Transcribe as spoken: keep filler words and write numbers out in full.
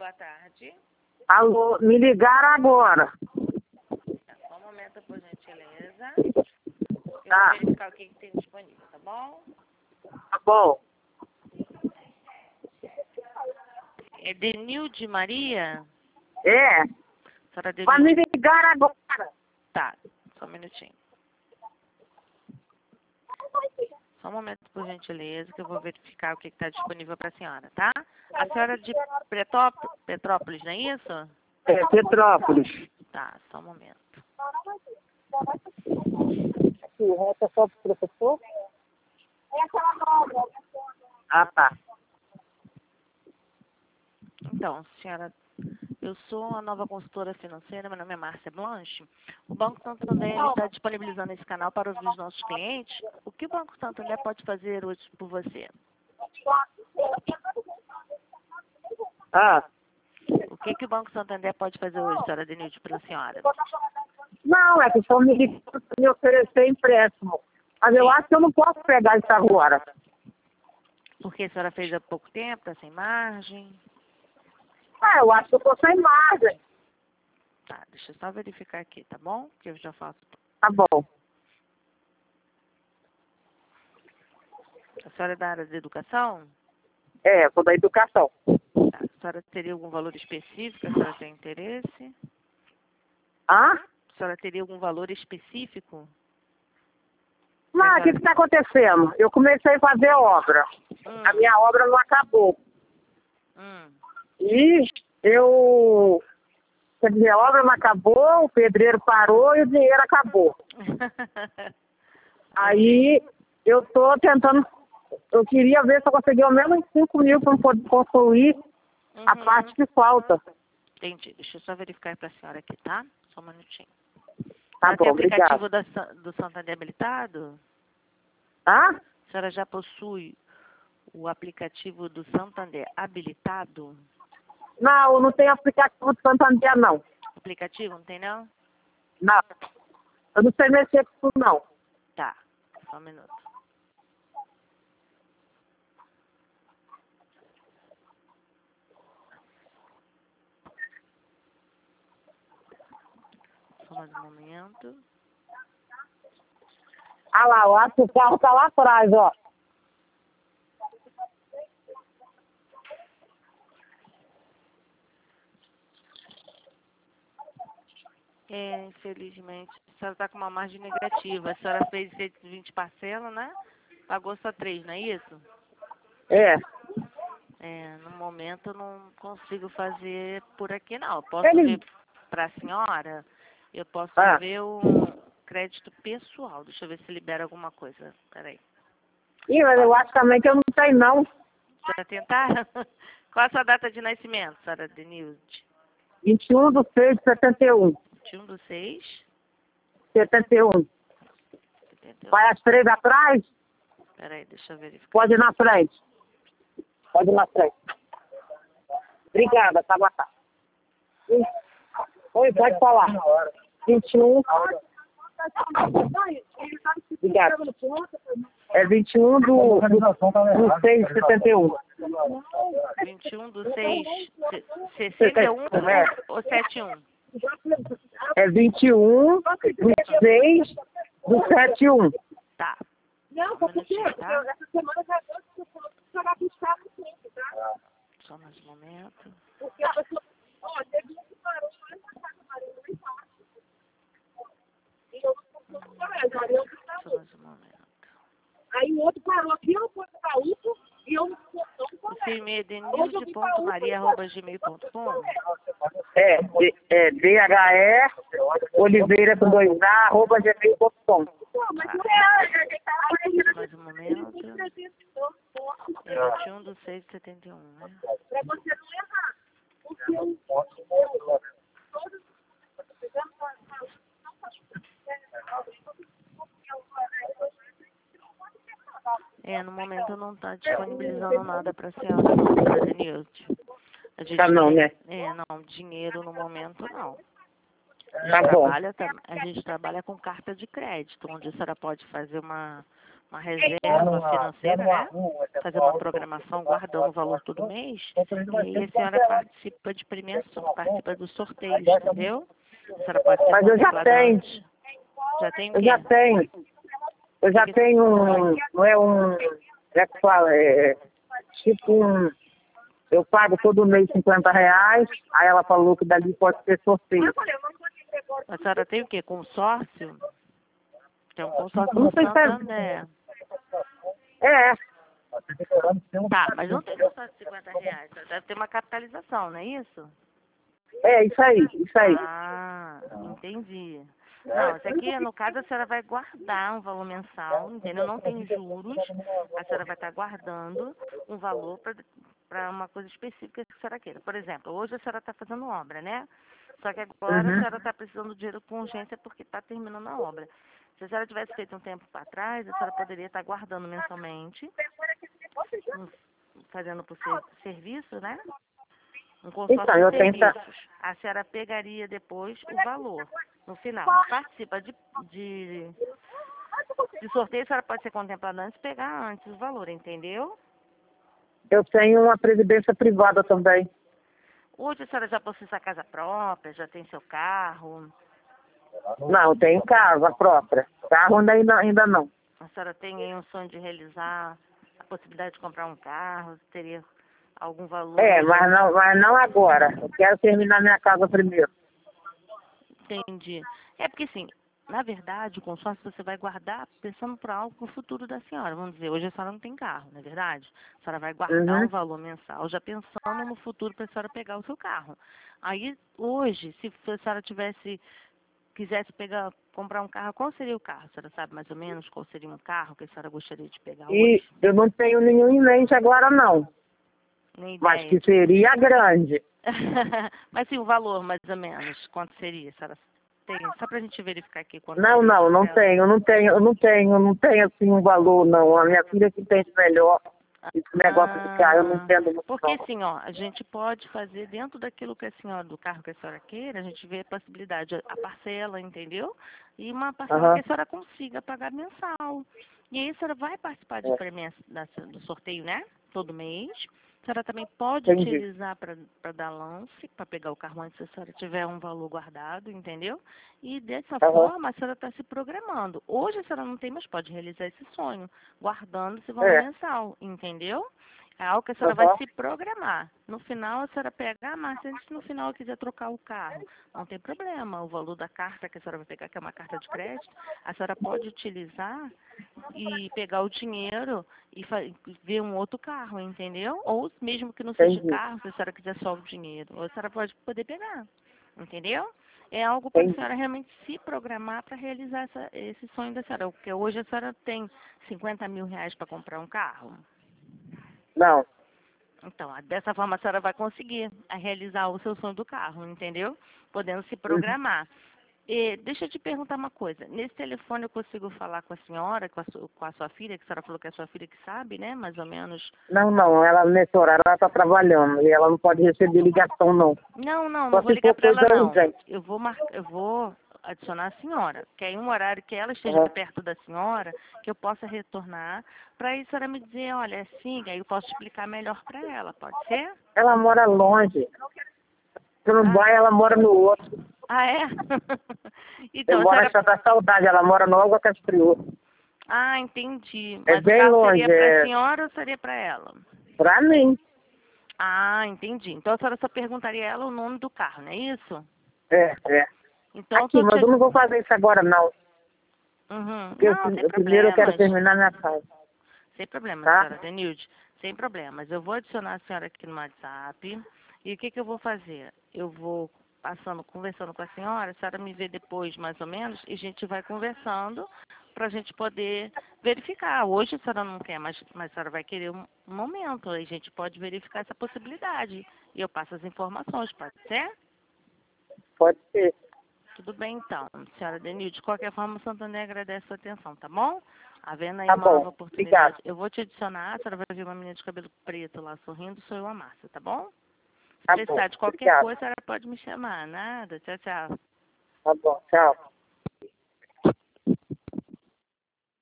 boa tarde. Alô, me ligaram agora. Só um momento, por gentileza. Eu Tá. vou verificar o que, que tem disponível, tá bom? Tá bom. É Denilde Maria? É. Senhora Mas me Denilde. ligaram agora. Tá, só um minutinho. Só um momento, por gentileza, que eu vou verificar o que está disponível para a senhora, tá? A senhora é de Petrópolis, Petrópolis, não é isso? É, Petrópolis. Tá, só um momento. Aqui, reta só pro professor? Ah, tá. Então, senhora, eu sou a nova consultora financeira, meu nome é Márcia Blanche. O Banco Santander está disponibilizando esse canal para ouvir os nossos clientes. O que o Banco Santander pode fazer hoje por você? Ah, O que, que o Banco Santander pode fazer hoje, senhora Denilde, para a senhora? não, é que estão me ligando para me oferecer empréstimo. Mas eu Sim. acho que eu não posso pegar isso agora. Porque a senhora fez há pouco tempo, está sem margem. Ah, eu acho que eu estou sem margem. Tá, deixa eu só verificar aqui, tá bom? Que eu já faço. Tá bom. A senhora é da área de educação? É, sou da educação. Tá. A senhora teria algum valor específico? A senhora tem interesse? Ah? A senhora teria algum valor específico? Mas o que está acontecendo? Eu comecei a fazer obra. Hum. A minha obra não acabou. Hum. E eu... Quer dizer, a obra não acabou, o pedreiro parou e o dinheiro acabou. Aí eu estou tentando... Eu queria ver se eu conseguia ao menos cinco mil para poder construir a Uhum. parte que falta. Entendi. Deixa eu só verificar para a senhora aqui, tá? Só um minutinho. Tá Já tem bom, aplicativo obrigado. da, Sa- do Santander habilitado? Ah? A senhora já possui o aplicativo do Santander habilitado? Não, eu não tenho aplicativo de Santander, não. Aplicativo, não tem não? Não. Eu não sei mexer com isso, não. Tá. Só um minuto. Só mais um momento. Ah lá, eu acho que o carro tá lá atrás, ó. É, infelizmente, a senhora está com uma margem negativa. A senhora fez cento e vinte parcelas, né? Pagou só três, não é isso? É. É, no momento eu não consigo fazer por aqui, não. Eu posso Ele... ver para a senhora, eu posso Ah. ver um crédito pessoal. Deixa eu ver se libera alguma coisa. Peraí. Ih, mas eu acho também que eu não tenho, não. Para tentar? Qual a sua data de nascimento, senhora Denilde? vinte e um de seis de setenta e um. vinte e um do seis, setenta e um. setenta e um. Vai às três atrás? Peraí, deixa eu verificar. Pode ir na frente. Pode ir na frente. Obrigada, tá, boa tarde. Oi, pode falar. vinte e um. Obrigada. É vinte e um do, do, do seis de setenta e um. vinte e um do seis, sessenta e um É. ou setenta e um? É vinte e um do seis do setenta e um. Tá. Um minutinho, tá? Só mais um momento. Só mais um momento. Aí o outro parou aqui, eu fui para outro e eu não O seu e-mail é denilde ponto maria arroba gmail ponto com? É, D- é D H E Oliveira com dois A, arroba gmail ponto com. Mais um momento. É vinte e um do seis de setenta e um, né? Para você não errar. Porque eu... É, no momento não está disponibilizando nada para a senhora, não, senhora Denilde. A gente Tá não, tem- né? É, não, dinheiro no momento não. A Tá gente, bom. trabalha, tam- a gente trabalha com carta de crédito, onde a senhora pode fazer uma, uma reserva financeira, né? Fazer uma programação guardando o valor todo mês. E aí a senhora participa de premiação, participa dos sorteios, entendeu? A senhora pode ser Mas eu já tenho. antes. Já tem o Eu quê? já tenho. Eu já Que que- tenho um. Não é um. É que fala, é tipo um. Eu pago todo mês cinquenta reais. Aí ela falou que dali pode ser sorteio. A senhora tem o quê? Consórcio? Tem um consórcio Não no sei se é- Santander. É. Tá, mas não tem consórcio de cinquenta reais. Deve ter uma capitalização, não é isso? É, isso aí, isso aí. Ah, entendi. Não, isso aqui, no caso, a senhora vai guardar um valor mensal, entendeu? Não tem juros. A senhora vai estar guardando um valor para uma coisa específica que a senhora queira. Por exemplo, hoje a senhora está fazendo obra, né? Só que agora a Uhum. senhora está precisando de dinheiro com urgência porque está terminando a obra. Se a senhora tivesse feito um tempo para trás, a senhora poderia estar guardando mensalmente, um- fazendo por ser, serviço, né? Um consórcio Então, eu de tenho. ta- serviços. A senhora pegaria depois o valor no final. Mas participa de, de, de sorteio, a senhora pode ser contemplada antes e pegar antes o valor, entendeu? Eu tenho uma previdência privada também. Hoje a senhora já possui sua casa própria, já tem seu carro, Não, eu tenho casa própria. Carro ainda, ainda ainda não. a senhora tem aí um sonho de realizar a possibilidade de comprar um carro, teria algum valor É, hoje? mas não, mas não agora. Eu quero terminar minha casa primeiro. Entendi. É porque assim, na verdade, o consórcio você vai guardar pensando para algo no futuro da senhora. Vamos dizer, hoje a senhora não tem carro, não é verdade? A senhora vai guardar um Uhum. valor mensal já pensando no futuro para a senhora pegar o seu carro. Aí, hoje, se a senhora tivesse, quisesse pegar, comprar um carro, qual seria o carro? A senhora sabe mais ou menos qual seria um carro que a senhora gostaria de pegar E hoje? eu não tenho nenhum em mente agora, não. Nem Mas ideia. que seria grande. Mas sim, o valor, mais ou menos, quanto seria? A senhora tem? Só para a gente verificar aqui quanto Não, seria não, para não ela. tenho, não tenho, eu não tenho, eu não tenho assim um valor, não. A minha filha que entende melhor esse negócio de carro, eu não Ah, entendo muito, porque não. assim, ó, a gente pode fazer dentro daquilo que a senhora, do carro que a senhora queira, a gente vê a possibilidade, a parcela, entendeu? E uma parcela que Aham. a senhora consiga pagar mensal. E aí a senhora vai participar de É, premia- da- do sorteio, né? Todo mês. A senhora também pode entendi. utilizar para dar lance, para pegar o carro antes se a senhora tiver um valor guardado, entendeu? E dessa Aham. forma a senhora está se programando. Hoje a senhora não tem, mas pode realizar esse sonho, guardando esse valor É. mensal, entendeu? É algo que a senhora vai Aham. se programar. No final, a senhora pega, ah, mas se no final quiser trocar o carro, não tem problema. O valor da carta que a senhora vai pegar, que é uma carta de crédito, a senhora pode utilizar e pegar o dinheiro e fa- ver um outro carro, entendeu? Ou mesmo que não seja Entendi. carro, se a senhora quiser só o dinheiro, ou a senhora pode poder pegar, entendeu? É algo para a Entendi. senhora realmente se programar para realizar essa, esse sonho da senhora. Porque hoje a senhora tem cinquenta mil reais para comprar um carro. Não. Então, dessa forma a senhora vai conseguir a realizar o seu sonho do carro, entendeu? Podendo se Uhum. programar. E deixa eu te perguntar uma coisa. Nesse telefone eu consigo falar com a senhora, com a, su- com a sua filha, que a senhora falou que é a sua filha que sabe, né? Mais ou menos. Não, não, ela nesse horário ela está trabalhando e ela não pode receber ligação, não. Não, não, não Só vou se ligar for para ela coisa não. urgente. Eu vou mar... eu vou adicionar a senhora, que é em um horário que ela esteja Aham. perto da senhora, que eu possa retornar, para aí a senhora me dizer, olha, é assim, aí eu posso explicar melhor para ela, pode ser? Ela mora longe. Se não Ah, vai, ela mora no outro. ah é? Eu Então, a moro senhora na Santa Saudade, ela mora no Alva Castriú. Ah, entendi. É Mas o bem carro seria longe, para a é senhora ou seria para ela? pra mim. Ah, entendi. Então a senhora só perguntaria a ela o nome do carro, não é isso? É, é. Então eu Aqui, tô mas te... eu não vou fazer isso agora, não. Uhum. Porque eu, Não, sem eu primeiro eu quero problemas. terminar minha casa, Sem problemas, tá? senhora Denilde. Sem problemas. Eu vou adicionar a senhora aqui no WhatsApp. E o que, que eu vou fazer? Eu vou passando, conversando com a senhora, a senhora me vê depois, mais ou menos, e a gente vai conversando para a gente poder verificar. Hoje a senhora não quer, mas, mas a senhora vai querer um, um momento. Aí a gente pode verificar essa possibilidade. E eu passo as informações, pode ser? Pode ser. Tudo bem, então. Senhora Denilde, de qualquer forma, o Santander agradece a sua atenção, tá bom? Havendo aí Tá uma nova bom. Obrigado. oportunidade, eu vou te adicionar, a senhora vai ver uma menina de cabelo preto lá sorrindo, sou eu, a Márcia, tá bom? Se Tá bom. precisar de qualquer Obrigado. coisa, a senhora pode me chamar. Nada. Tchau, tchau. Tá bom. Tchau.